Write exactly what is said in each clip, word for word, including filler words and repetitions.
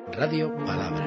Radio Palabra.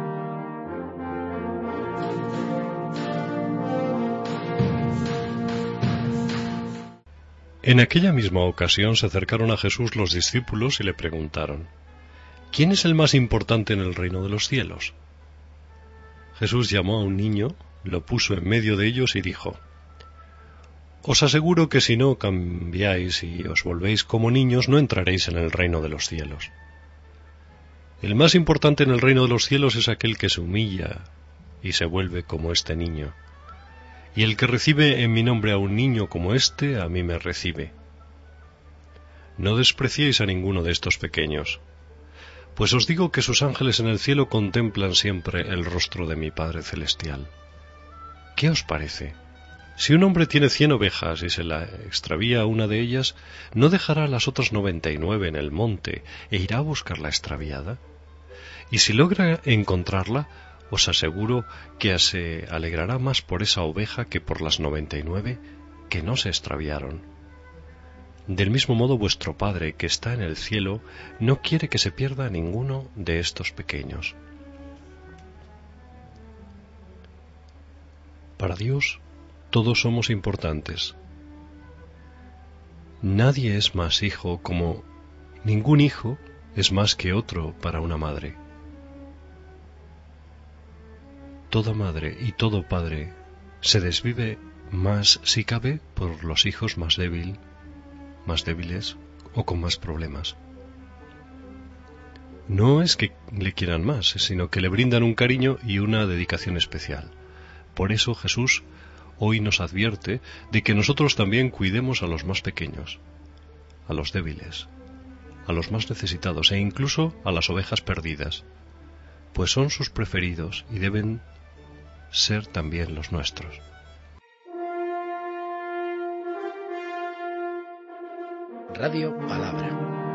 En aquella misma ocasión se acercaron a Jesús los discípulos y le preguntaron: ¿Quién es el más importante en el reino de los cielos? Jesús llamó a un niño, lo puso en medio de ellos y dijo: Os aseguro que si no cambiáis y os volvéis como niños, no entraréis en el reino de los cielos. El más importante en el reino de los cielos es aquel que se humilla y se vuelve como este niño. Y el que recibe en mi nombre a un niño como este, a mí me recibe. No despreciéis a ninguno de estos pequeños, pues os digo que sus ángeles en el cielo contemplan siempre el rostro de mi Padre Celestial. ¿Qué os parece? Si un hombre tiene cien ovejas y se la extravía una de ellas, ¿no dejará las otras noventa y nueve en el monte e irá a buscar la extraviada? Y si logra encontrarla, os aseguro que se alegrará más por esa oveja que por las noventa y nueve que no se extraviaron. Del mismo modo vuestro Padre que está en el cielo no quiere que se pierda ninguno de estos pequeños. Para Dios todos somos importantes. Nadie es más hijo como ningún hijo es más que otro para una madre. Toda madre y todo padre se desvive más, si cabe, por los hijos más débil, más débiles o con más problemas. No es que le quieran más, sino que le brindan un cariño y una dedicación especial. Por eso Jesús hoy nos advierte de que nosotros también cuidemos a los más pequeños, a los débiles, a los más necesitados e incluso a las ovejas perdidas, pues son sus preferidos y deben ser también los nuestros. Radio Palabra.